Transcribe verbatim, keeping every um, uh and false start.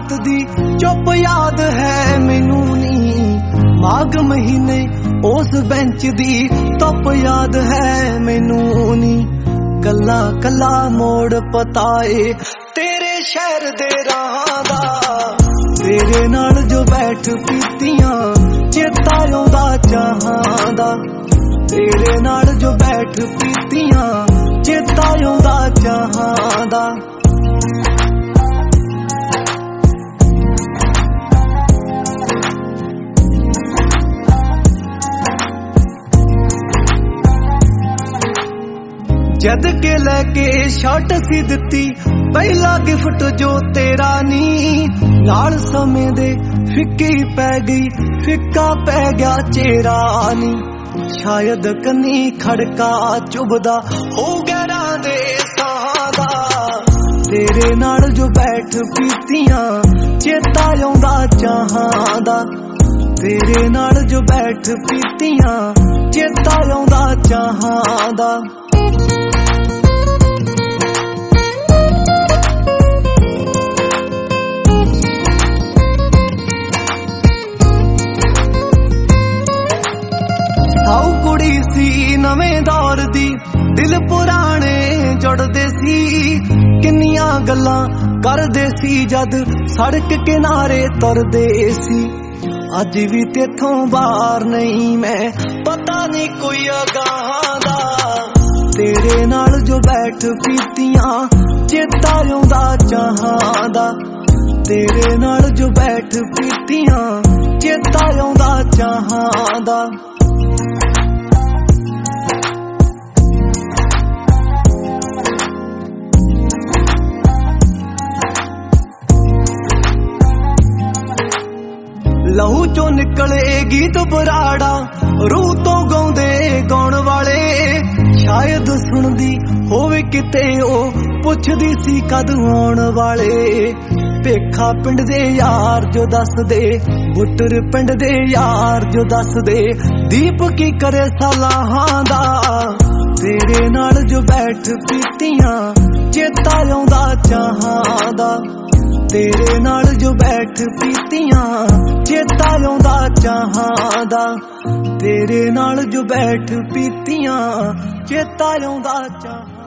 रात दी चुप याद है मैनू नी, माघ महीने उस बेंच दी धुप याद है मैनू नी। कला कला मोड़ पताए तेरे शहर दे राहां दा, तेरे नाल जो बैठ पीतियां चेता आउंदा चाहां दा, तेरे नाल जो बैठ पीतियां चेता आउंदा चाहां दा। जद के लैके शर्ट सी दिती पहला गिफ्ट जो तेरा नी, नाल समय दे फिक्की पै गई फिक्का पै गया चेहरा नी। शायद कन्नी खड़का चुभदा हो गैरा दे साहां दा, तेरे नाल जो बैठ पीतियां चेता आउंदा चाहां दा, तेरे नाल जो बैठ पीतियां चेता आउंदा चाहां दा। साऊ कुड़ी सी नवें दौर दी, दिल पुराने जुड़दे सी, किन्नियां गल्लां करदे सी जद सड़क किनारे तुरदे सी। अज भी तेथों बाहर नहीं मैं पता नहीं कोई अगाहां दा, तेरे नाल जो बैठ पीतियां चेता आउंदा चाहां दा, तेरे नाल जो बैठ पीतियां चेता आउंदा चाहां दा। लहू चो निकले गीत बराड़ा रूह तो गाउंदे गाउण वाले, शायद सुनदी होवे किते ओ पुछदी सी कद आउण वाले। पेखा पिंड दे यार जो दस दे, बुटर पिंड दे यार जो दस दे, दीप की करे सलाहां दा, तेरे नाल जो बैठ पीतियां चेता आउंदा चाहां दा, तेरे नाल जो बैठ पीतियां चेता आउंदा चाहां दा, तेरे नाल जो बैठ पीतियां चेता आउंदा चाहां।